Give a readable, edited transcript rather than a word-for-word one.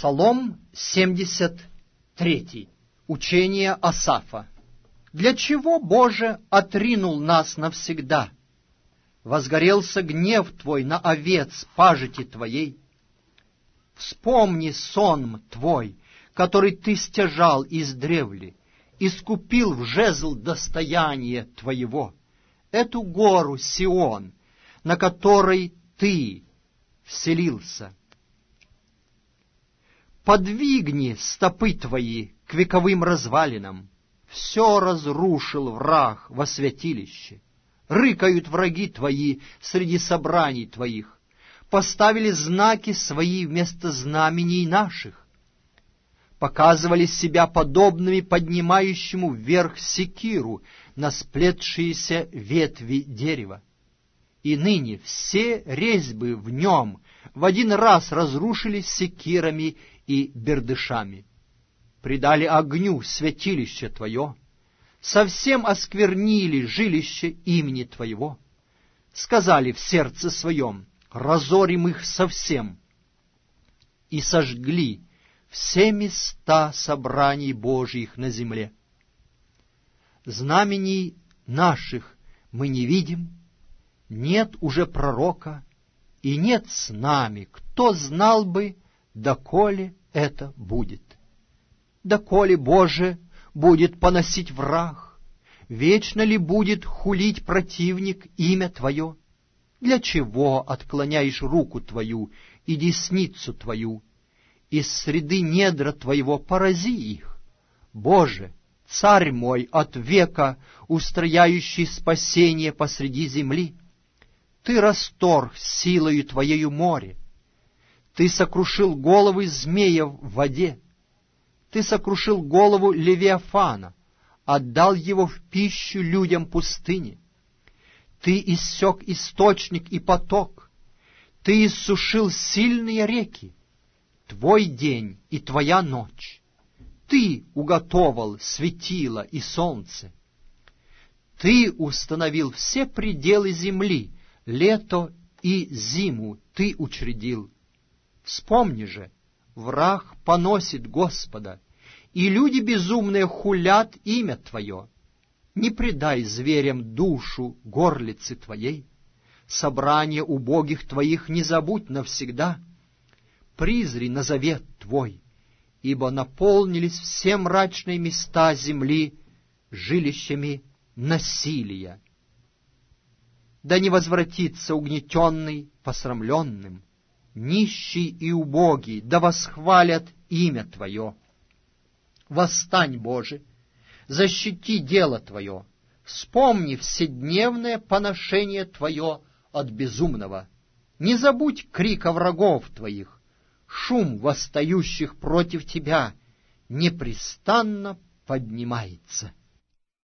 Псалом 73. Учение Асафа. «Для чего, Боже, отринул нас навсегда? Возгорелся гнев Твой на овец пажити Твоей. Вспомни сонм Твой, который Ты стяжал издревле, искупил в жезл достояние Твоего, эту гору Сион, на которой Ты вселился. Подвигни стопы Твои к вековым развалинам. Все разрушил враг во святилище. Рыкают враги Твои среди собраний Твоих. Поставили знаки Свои вместо знамений наших. Показывали себя подобными поднимающему вверх секиру на сплетшиеся ветви дерева. И ныне все резьбы в нем в один раз разрушились секирами и бердышами. Предали огню святилище Твое, совсем осквернили жилище имени Твоего. Сказали в сердце своем: разорим их совсем, и сожгли все места собраний Божьих на земле. Знамений наших мы не видим, нет уже пророка, и нет с нами, кто знал бы, доколе это будет. Доколе, Боже, будет поносить враг? Вечно ли будет хулить противник имя Твое? Для чего отклоняешь руку Твою и десницу Твою? Из среды недра Твоего порази их. Боже, Царь мой от века, устрояющий спасение посреди земли, Ты расторг силою Твоею море, Ты сокрушил головы змеев в воде, Ты сокрушил голову Левиафана, отдал его в пищу людям пустыни. Ты иссек источник и поток, Ты иссушил сильные реки. Твой день и Твоя ночь. Ты уготовал светило и солнце. Ты установил все пределы земли, лето и зиму Ты учредил. Вспомни же, враг поносит Господа, и люди безумные хулят имя Твое. Не предай зверям душу горлицы Твоей, собрание убогих Твоих не забудь навсегда. Призри на завет Твой, ибо наполнились все мрачные места земли жилищами насилия. Да не возвратится угнетенный посрамленным, нищий и убогий, да восхвалят имя Твое. Восстань, Боже, защити дело Твое, вспомни вседневное поношение Твое от безумного. Не забудь крика врагов Твоих, шум восстающих против Тебя непрестанно поднимается.